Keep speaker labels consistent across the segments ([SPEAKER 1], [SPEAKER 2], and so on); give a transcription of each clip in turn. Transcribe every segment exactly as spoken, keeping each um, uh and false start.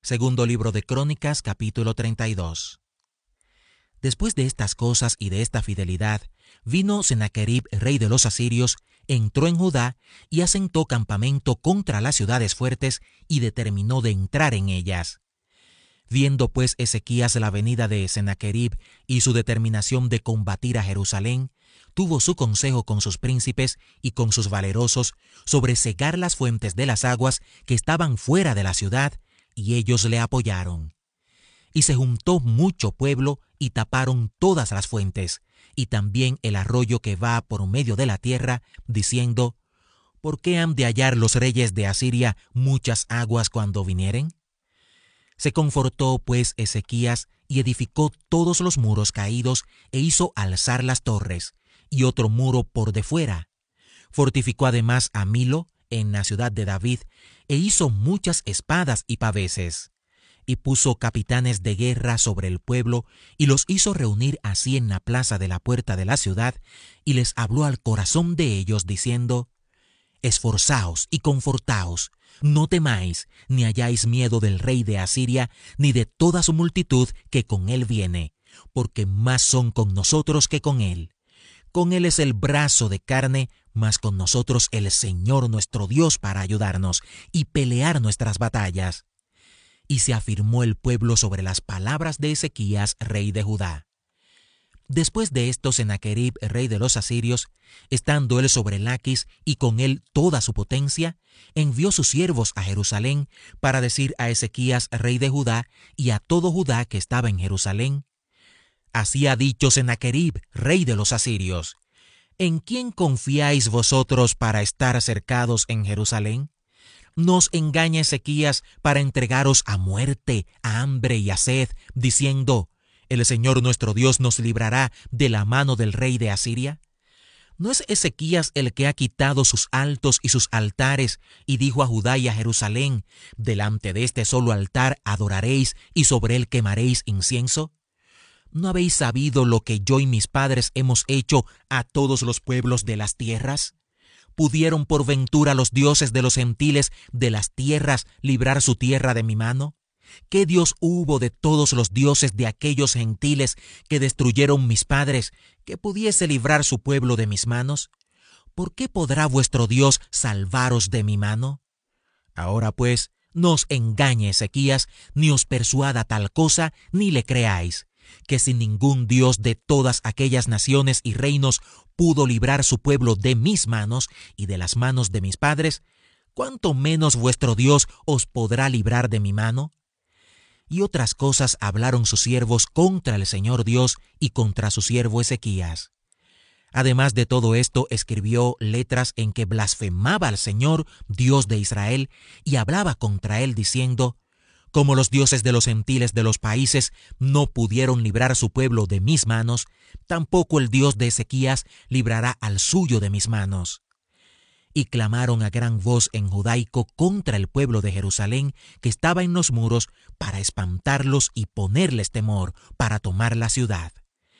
[SPEAKER 1] Segundo libro de Crónicas, capítulo treinta y dos. Después de estas cosas y de esta fidelidad, vino Sennacherib, rey de los asirios, entró en Judá y asentó campamento contra las ciudades fuertes y determinó de entrar en ellas. Viendo pues Ezequías la venida de Sennacherib y su determinación de combatir a Jerusalén, tuvo su consejo con sus príncipes y con sus valerosos sobre cegar las fuentes de las aguas que estaban fuera de la ciudad, y ellos le apoyaron. Y se juntó mucho pueblo y taparon todas las fuentes, y también el arroyo que va por medio de la tierra, diciendo: ¿Por qué han de hallar los reyes de Asiria muchas aguas cuando vinieren? Se confortó pues Ezequías y edificó todos los muros caídos e hizo alzar las torres, y otro muro por de fuera. Fortificó además a Milo en la ciudad de David, e hizo muchas espadas y paveses. Y puso capitanes de guerra sobre el pueblo, y los hizo reunir así en la plaza de la puerta de la ciudad, y les habló al corazón de ellos, diciendo: Esforzaos y confortaos, no temáis, ni hayáis miedo del rey de Asiria, ni de toda su multitud que con él viene, porque más son con nosotros que con él. Con él es el brazo de carne, mas con nosotros el Señor nuestro Dios para ayudarnos y pelear nuestras batallas. Y se afirmó el pueblo sobre las palabras de Ezequías, rey de Judá. Después de esto, Sennacherib, rey de los asirios, estando él sobre Laquis y con él toda su potencia, envió sus siervos a Jerusalén para decir a Ezequías, rey de Judá, y a todo Judá que estaba en Jerusalén: Así ha dicho Sennacherib, rey de los asirios: ¿En quién confiáis vosotros para estar cercados en Jerusalén? ¿Nos engaña Ezequías para entregaros a muerte, a hambre y a sed, diciendo: ¿El Señor nuestro Dios nos librará de la mano del rey de Asiria? ¿No es Ezequías el que ha quitado sus altos y sus altares y dijo a Judá y a Jerusalén: delante de este solo altar adoraréis y sobre él quemaréis incienso? ¿No habéis sabido lo que yo y mis padres hemos hecho a todos los pueblos de las tierras? ¿Pudieron por ventura los dioses de los gentiles de las tierras librar su tierra de mi mano? ¿Qué Dios hubo de todos los dioses de aquellos gentiles que destruyeron mis padres, que pudiese librar su pueblo de mis manos? ¿Por qué podrá vuestro Dios salvaros de mi mano? Ahora pues, no os engañe Ezequías, ni os persuada tal cosa, ni le creáis, que si ningún Dios de todas aquellas naciones y reinos pudo librar su pueblo de mis manos y de las manos de mis padres, ¿cuánto menos vuestro Dios os podrá librar de mi mano? Y otras cosas hablaron sus siervos contra el Señor Dios y contra su siervo Ezequías. Además de todo esto, escribió letras en que blasfemaba al Señor, Dios de Israel, y hablaba contra él diciendo: Como los dioses de los gentiles de los países no pudieron librar su pueblo de mis manos, tampoco el Dios de Ezequías librará al suyo de mis manos. Y clamaron a gran voz en judaico contra el pueblo de Jerusalén que estaba en los muros, para espantarlos y ponerles temor, para tomar la ciudad.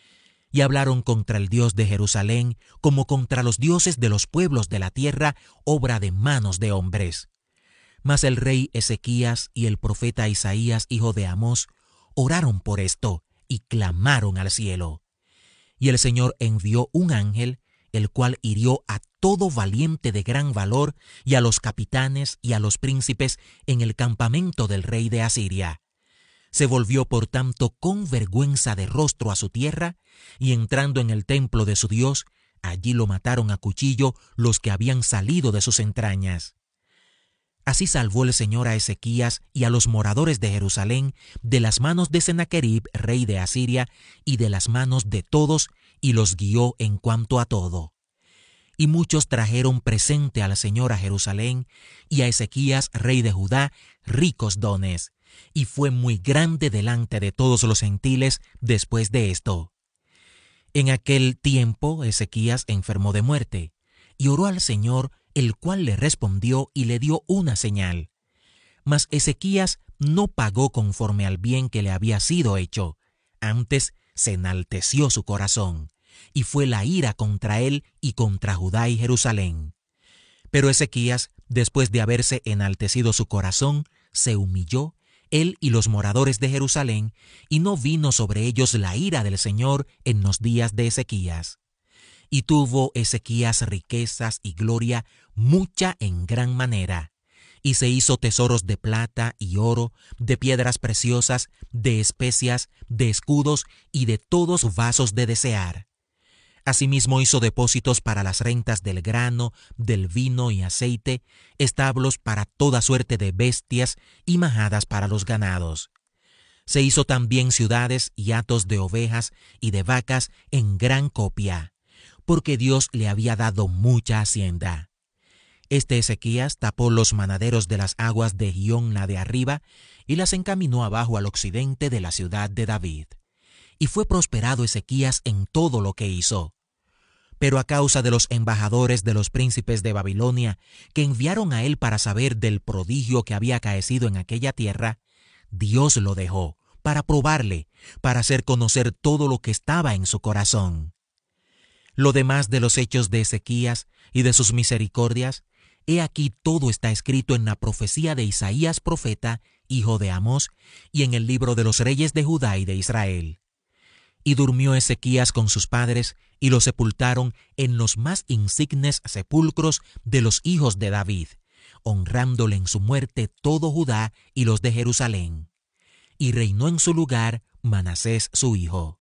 [SPEAKER 1] Y hablaron contra el Dios de Jerusalén como contra los dioses de los pueblos de la tierra, obra de manos de hombres. Mas el rey Ezequías y el profeta Isaías, hijo de Amós, oraron por esto y clamaron al cielo. Y el Señor envió un ángel, el cual hirió a todo valiente de gran valor y a los capitanes y a los príncipes en el campamento del rey de Asiria. Se volvió por tanto con vergüenza de rostro a su tierra, y entrando en el templo de su Dios, allí lo mataron a cuchillo los que habían salido de sus entrañas. Así salvó el Señor a Ezequías y a los moradores de Jerusalén de las manos de Sennacherib, rey de Asiria, y de las manos de todos, y los guió en cuanto a todo. Y muchos trajeron presente al Señor a Jerusalén, y a Ezequías, rey de Judá, ricos dones, y fue muy grande delante de todos los gentiles después de esto. En aquel tiempo Ezequías enfermó de muerte, y oró al Señor, el cual le respondió y le dio una señal. Mas Ezequías no pagó conforme al bien que le había sido hecho, antes se enalteció su corazón, y fue la ira contra él y contra Judá y Jerusalén. Pero Ezequías, después de haberse enaltecido su corazón, se humilló él y los moradores de Jerusalén, y no vino sobre ellos la ira del Señor en los días de Ezequías. Y tuvo Ezequías riquezas y gloria mucha en gran manera, y se hizo tesoros de plata y oro, de piedras preciosas, de especias, de escudos y de todos vasos de desear. Asimismo hizo depósitos para las rentas del grano, del vino y aceite, establos para toda suerte de bestias y majadas para los ganados. Se hizo también ciudades y hatos de ovejas y de vacas en gran copia, porque Dios le había dado mucha hacienda. Este Ezequías tapó los manaderos de las aguas de Gihón la de arriba y las encaminó abajo al occidente de la ciudad de David. Y fue prosperado Ezequías en todo lo que hizo. Pero a causa de los embajadores de los príncipes de Babilonia, que enviaron a él para saber del prodigio que había acaecido en aquella tierra, Dios lo dejó para probarle, para hacer conocer todo lo que estaba en su corazón. Lo demás de los hechos de Ezequías y de sus misericordias, he aquí todo está escrito en la profecía de Isaías profeta, hijo de Amós, y en el libro de los reyes de Judá y de Israel. Y durmió Ezequías con sus padres, y lo sepultaron en los más insignes sepulcros de los hijos de David, honrándole en su muerte todo Judá y los de Jerusalén. Y reinó en su lugar Manasés su hijo.